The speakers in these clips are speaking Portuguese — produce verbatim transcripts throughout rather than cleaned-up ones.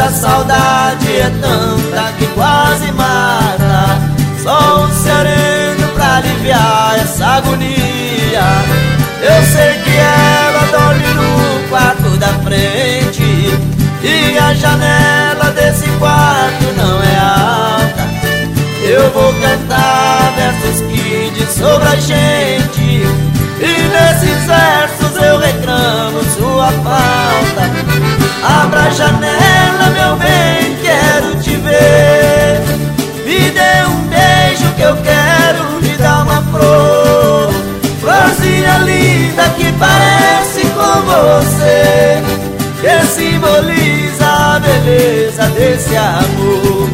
a saudade é tanta que quase mata. Só um sereno pra aliviar essa agonia. Eu sei que ela dorme no quarto da frente e a janela desse quarto não é alta. Eu vou cantar versos que diz sobre a gente, e nesses versos eu reclamo sua falta. Abra a janela, meu bem, quero te ver. Me dê um beijo que eu quero lhe dar uma flor, florzinha linda que parece com você, que simboliza a beleza desse amor.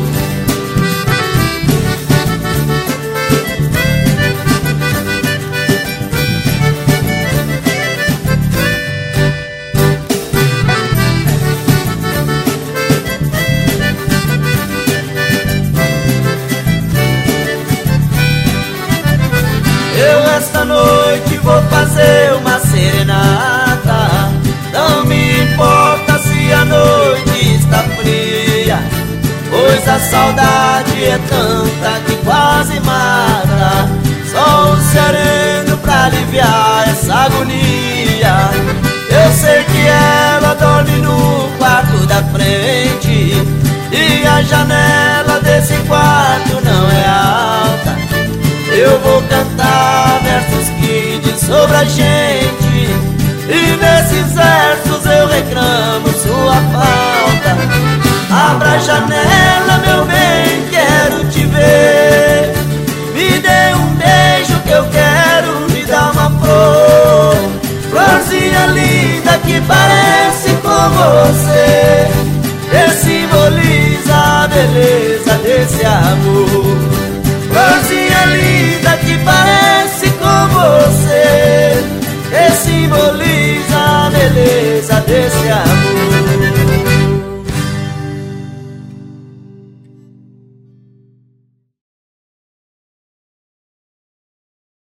Eu esta noite vou fazer uma serenata. Não me importa se a noite está fria, pois a saudade é tanta que quase mata. Só um sereno pra aliviar essa agonia. Eu sei que ela dorme no quarto da frente e a janela desse quarto não é alta. Eu vou cantar versos que diz sobre a gente, e nesses versos eu reclamo sua falta. Abra a janela, meu bem, quero te ver. Me dê um beijo que eu quero lhe dar uma flor, florzinha linda que parece com você, que simboliza a beleza desse amor. Florzinha linda que parece com você, que simboliza a beleza